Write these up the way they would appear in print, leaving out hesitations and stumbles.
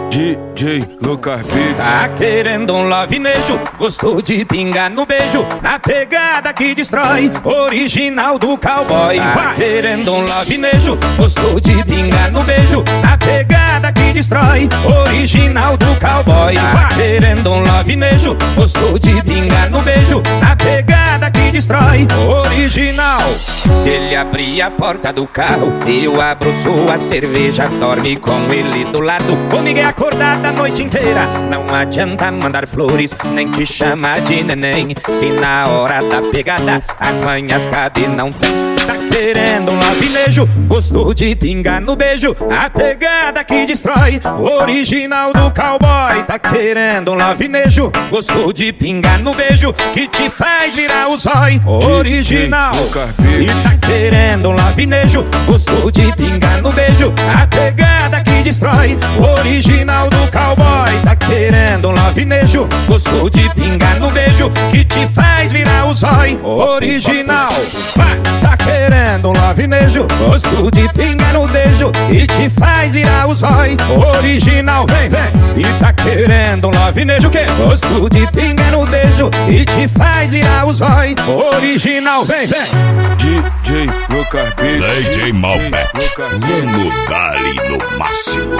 DJ Lucas Beats. Tá querendo um lovinejo, gostou de pingar no beijo, na pegada que destrói, original do cowboy. Tá querendo um lovinejo, gostou de pingar no beijo, na pegada que destrói, original do cowboy. Tá querendo um lovinejo, gostou de pingar no beijo, na pegada que destrói, original. Se ele abrir a porta do carro, eu abro sua cerveja, dorme com ele do lado, comigo é acordada a noite inteira. Não adianta mandar flores, nem te chamar de neném, se na hora da pegada as manhas cadê não tem. Tá querendo um lovinejo, gostou de pingar no beijo, a pegada que destrói, original do cowboy. Tá querendo um lovinejo, gostou de pingar no beijo, que te faz virar o zói, original. E tá querendo um lovinejo, gostou de pingar no beijo, a pegada que destrói, original do cowboy. Tá querendo um lovinejo, gostou de pingar no beijo, que te faz virar o zói, original. Tá querendo um lovinejo, gosto de pingar no beijo, e te faz virar o zói, original. Vem, vem. E tá querendo um lovinejo que gosto de pingar no beijo, e te faz virar o zói, original. Vem, vem. DJ Lucas Beats. DJ Malbec, vamos dar-lhe no máximo.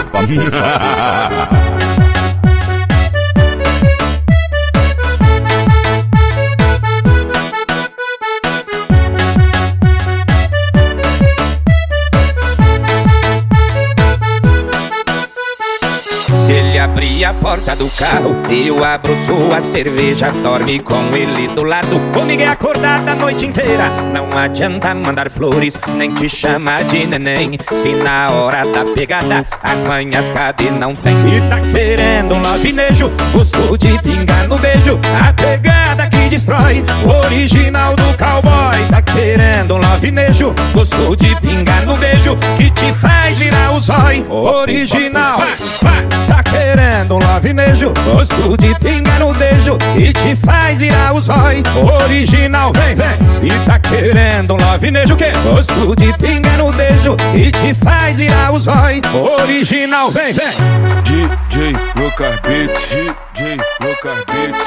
Se ele abrir a porta do carro, eu abro sua cerveja, dorme com ele do lado, comigo é acordada a noite inteira. Não adianta mandar flores, nem te chamar de neném, se na hora da pegada as manhas cadê não tem. E tá querendo um lovinejo, gostou de pingar no beijo, a pegada que destrói, original do cowboy. Tá querendo um lovinejo, gostou de pingar no beijo, que te faz virar o zói, original. Tá querendo um lovinejo, gosto de pingar no beijo, e te faz virar o zói, original. Vem, vem. E tá querendo um lovinejo que gosto de pingar no beijo, e te faz virar o zói, original. Vem, vem. DJ Lucas Beats. DJ Lucas Beats.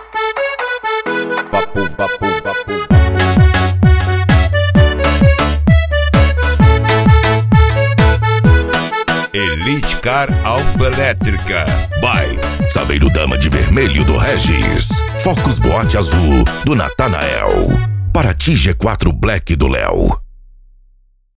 Papo, papo, papo. Elite Car Autoelétrica by Saveiro Dama de Vermelho do Regis, Focus Boate Azul do Natanael, Paraty G4 Black do Léo.